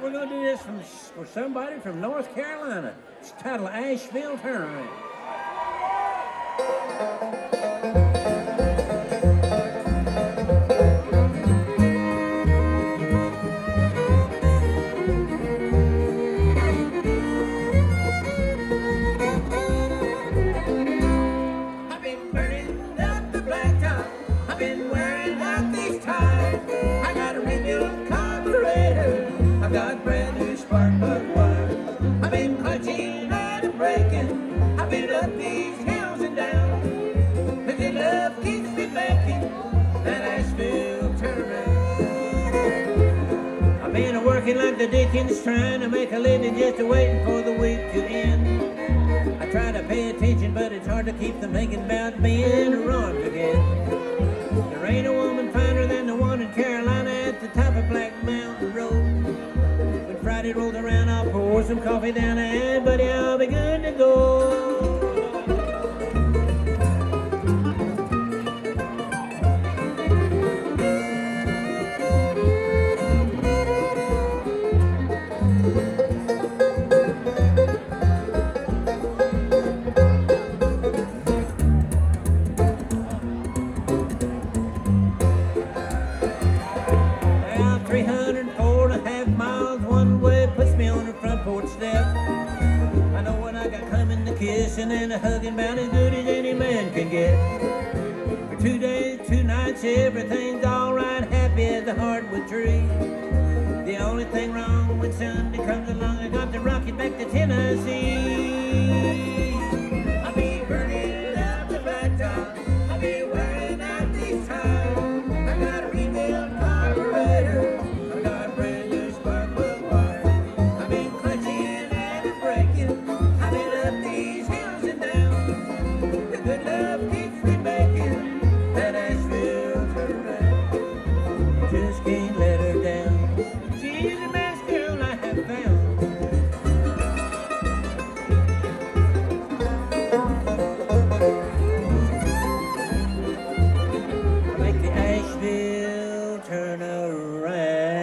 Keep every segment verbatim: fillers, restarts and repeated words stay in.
we're going to do this from, for somebody from North Carolina. It's titled Asheville Turnaround. Like the Dickens, trying to make a living, just waiting for the week to end. I try to pay attention, but it's hard to keep from thinking about being wrong again. There ain't a woman finer than the one in Carolina at the top of Black Mountain Road. When Friday rolls around, I'll pour some coffee down her hand, buddy, I'll be good to go. And a hugging about as good as any man can get. For two days, two nights, everything's alright, happy as a hardwood tree. The only thing wrong when Sunday comes along, I got to rock it back to Tennessee. I'll be burning up the blacktop, I'll be wearing out these tires. I got a rebuilt carburetor, I got a brand new spark plug wire. I've been clutching and braking, I've been up these hills. Good love keeps me making that Asheville turnaround. Just can't let her down. She's the best girl I have found. Make the Asheville turn around.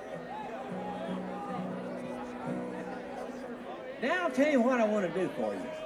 Now I'll tell you what I want to do for you.